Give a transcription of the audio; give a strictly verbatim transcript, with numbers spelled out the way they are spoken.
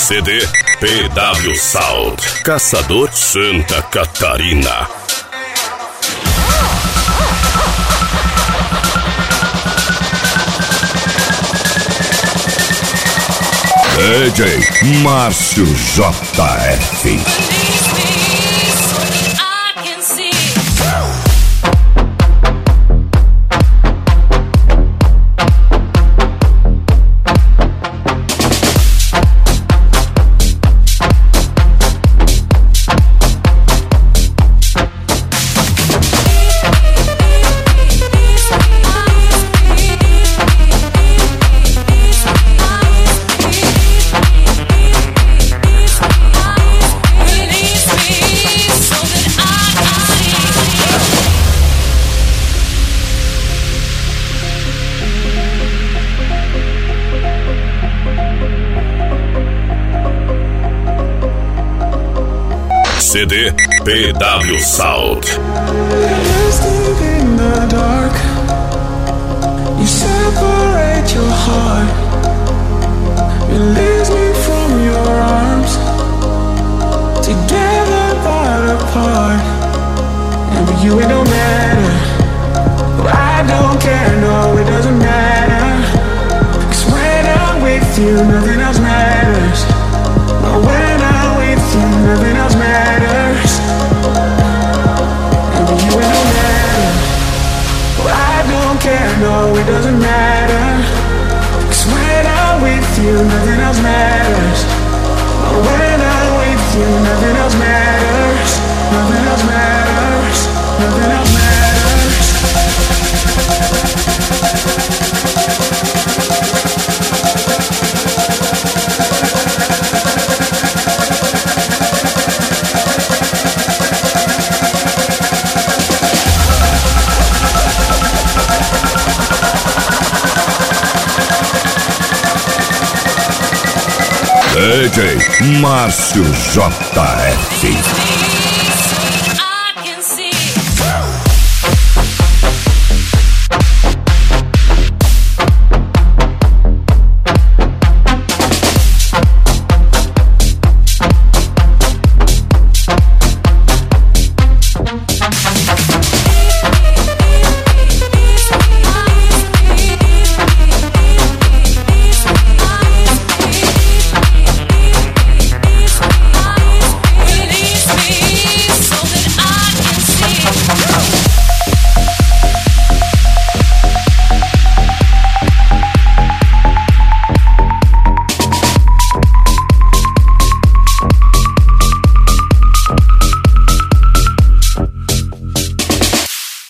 C D P W Sound, Caçador, Santa Catarina. D J Márcio J F. C D P W Sound. In the dark, you separate your heart, release me from your arms, together but apart. And with you it don't matter, well, I don't care, no it doesn't matter, 'cause when I'm with you nothing else matters. No, when I'm with you nothing else matters. No, it doesn't matter, 'cause when I'm with you, nothing else matters. Oh, when I'm with you, nothing else matters. Nothing else matters. Nothing else matters. D J Márcio J F.